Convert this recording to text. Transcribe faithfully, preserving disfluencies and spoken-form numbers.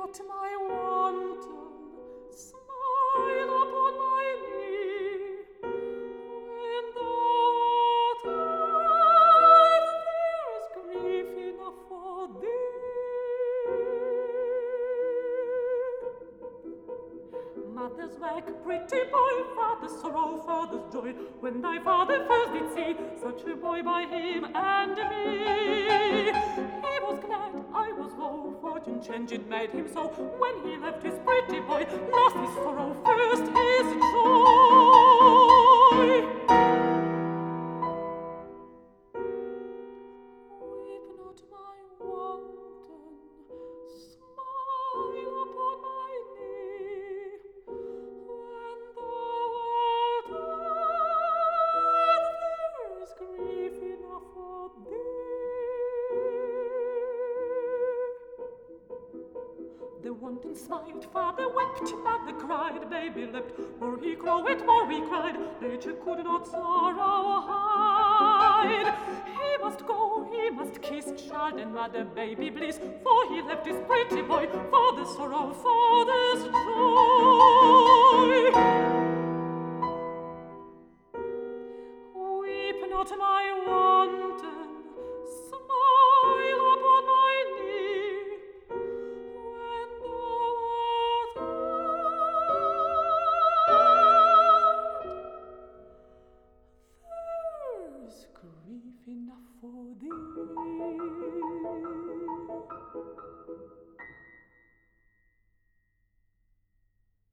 not my wanton, smile upon my knee. When thou art dead, there's grief enough for thee. Mother's wag, pretty boy, father's sorrow, father's joy, when thy father first did see such a boy by him and me. He was glad, I was woe, fortune change it made him so. When he left his pretty boy, last his sorrow, first his joy. Weep not, my wanton, smile upon my knee. When thou art dead, there's grief enough for thee. The wanton smiled, father wept, mother cried, baby leapt. More he crowed, more we cried, nature could not sorrow hide. He must go, he must kiss child and mother, baby bliss, for he left his pretty boy, father's sorrow, father's joy. Weep not, my wanton,